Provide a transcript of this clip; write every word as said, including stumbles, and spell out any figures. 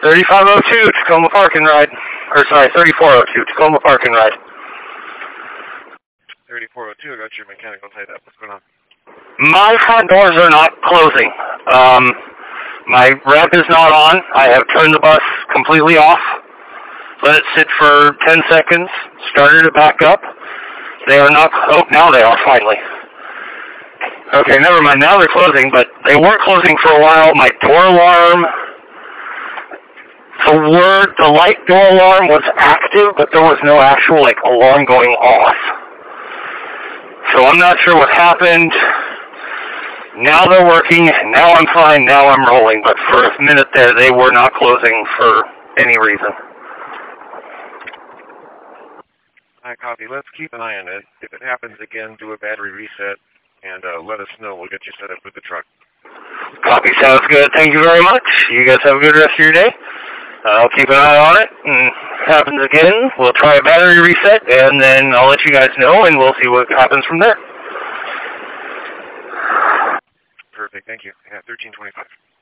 thirty-five oh two, Tacoma Park and Ride. Or sorry, thirty-four oh two, Tacoma Park and Ride. thirty-four oh two, I got your mechanical tied up. What's going on? My front doors are not closing. Um, my rep is not on. I have turned the bus completely off. Let it sit for ten seconds. Started it back up. They are not... Oh, now they are, finally. Okay, never mind. Now they're closing, but they weren't closing for a while. My door alarm... The word, the light door alarm was active, but there was no actual, like, alarm going off. So I'm not sure what happened. Now they're working. Now I'm fine. Now I'm rolling. But for a minute there, they were not closing for any reason. I copy. Let's keep an eye on it. If it happens again, do a battery reset, and uh, let us know. We'll get you set up with the truck. Copy. Sounds good. Thank you very much. You guys have a good rest of your day. I'll keep an eye on it, and if it happens again, we'll try a battery reset, and then I'll let you guys know, and we'll see what happens from there. Perfect. Thank you. Yeah, thirteen twenty-five.